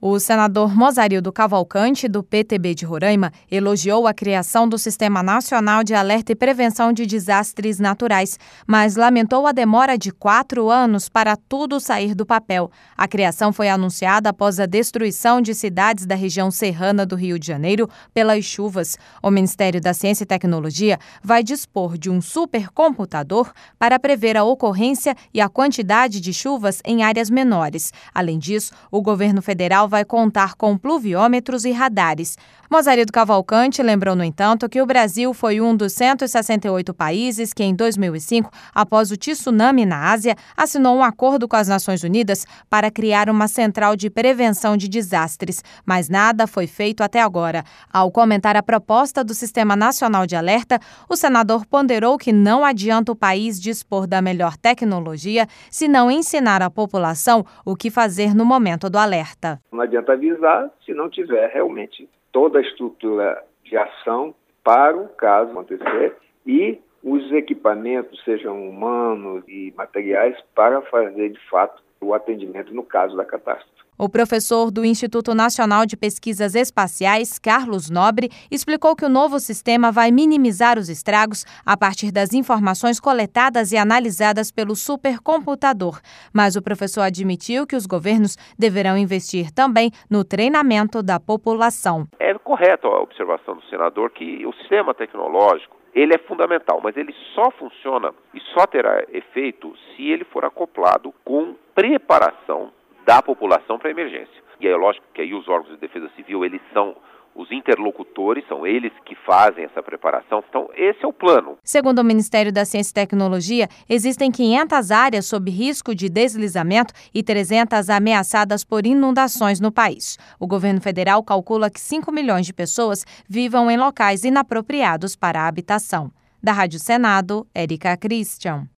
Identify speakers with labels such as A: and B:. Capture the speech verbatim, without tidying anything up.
A: O senador Mozarildo Cavalcante, do P T B de Roraima, elogiou a criação do Sistema Nacional de Alerta e Prevenção de Desastres Naturais, mas lamentou a demora de quatro anos para tudo sair do papel. A criação foi anunciada após a destruição de cidades da região serrana do Rio de Janeiro pelas chuvas. O Ministério da Ciência e Tecnologia vai dispor de um supercomputador para prever a ocorrência e a quantidade de chuvas em áreas menores. Além disso, o governo federal vai vai contar com pluviômetros e radares. Mozarildo Cavalcante lembrou, no entanto, que o Brasil foi um dos cento e sessenta e oito países que, em dois mil e cinco, após o tsunami na Ásia, assinou um acordo com as Nações Unidas para criar uma central de prevenção de desastres, mas nada foi feito até agora. Ao comentar a proposta do Sistema Nacional de Alerta, o senador ponderou que não adianta o país dispor da melhor tecnologia se não ensinar à população o que fazer no momento do alerta.
B: Não adianta avisar se não tiver realmente toda a estrutura de ação para o caso acontecer e os equipamentos, sejam humanos e materiais, para fazer de fato o atendimento no caso da catástrofe.
A: O professor do Instituto Nacional de Pesquisas Espaciais, Carlos Nobre, explicou que o novo sistema vai minimizar os estragos a partir das informações coletadas e analisadas pelo supercomputador. Mas o professor admitiu que os governos deverão investir também no treinamento da população.
C: É correto a observação do senador que o sistema tecnológico ele é fundamental, mas ele só funciona e só terá efeito se ele for acoplado com preparação da população para a emergência. E aí é lógico que aí os órgãos de defesa civil, eles são os interlocutores, são eles que fazem essa preparação. Então, esse é o plano.
A: Segundo o Ministério da Ciência e Tecnologia, existem quinhentas áreas sob risco de deslizamento e trezentas ameaçadas por inundações no país. O governo federal calcula que cinco milhões de pessoas vivam em locais inapropriados para a habitação. Da Rádio Senado, Érica Christian.